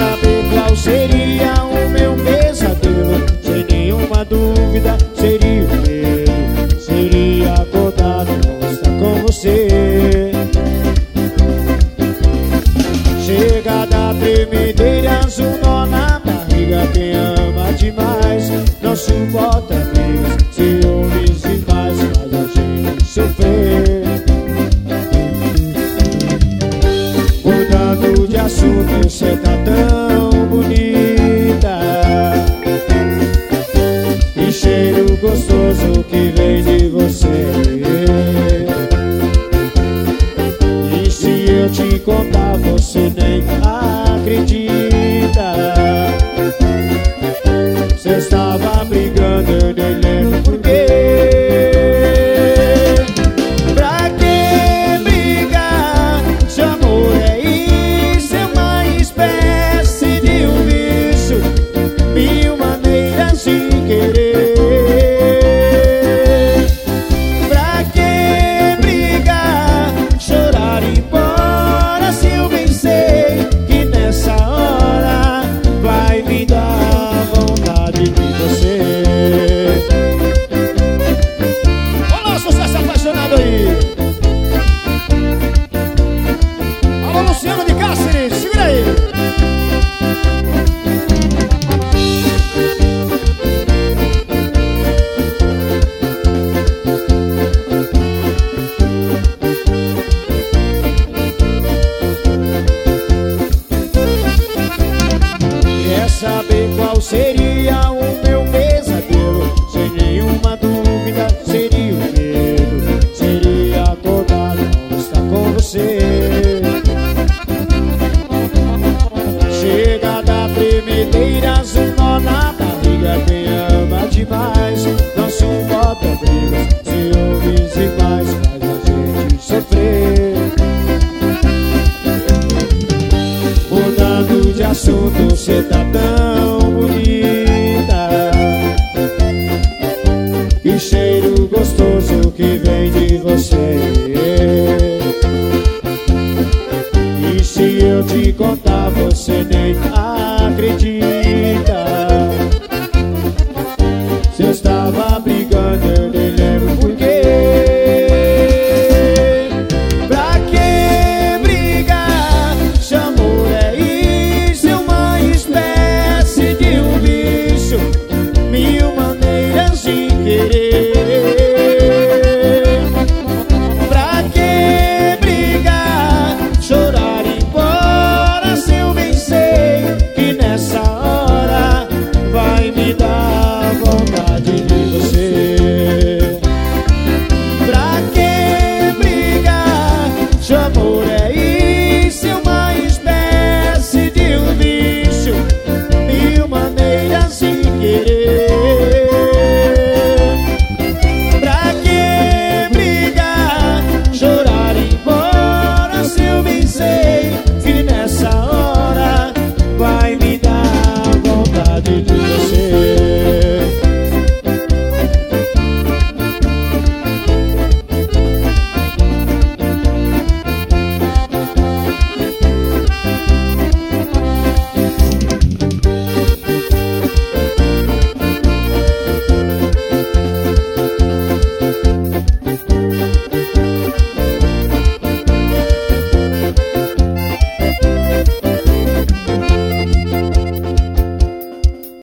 saber qual seria o meu pesadelo? Sem nenhuma dúvida seria o medo. Seria acordar e não estar com você. Chega da tremedeira, um nó na barriga. Quem ama demais não suporta brigas. Ciúmes demais faz a gente sofrer. Mudando de assunto, cê tá tão bonita. E cheiro gostoso que vem de você. E se eu te contar, você nem acredita. Cê estava brigando, eu nem lembro por quê. Pra que brigar? Seu amor é isso, é uma espécie de um vício, mil maneiras de querer. Pra que brigar? Chorar e ir embora, se eu bem sei que nessa hora vai me dar vontade de você. Olá, sucesso apaixonado aí. Alô, Luciano de Cáceres, segura aí. Quer saber qual seria o meu pesadelo? Sem nenhuma dúvida seria o medo. Seria acordar e não estar com você. Chega da tremedeira, um nó na barriga. Quem ama demais não suporta brigas. Ciúmes demais faz a gente sofrer. Mudando de assunto, cê tá tão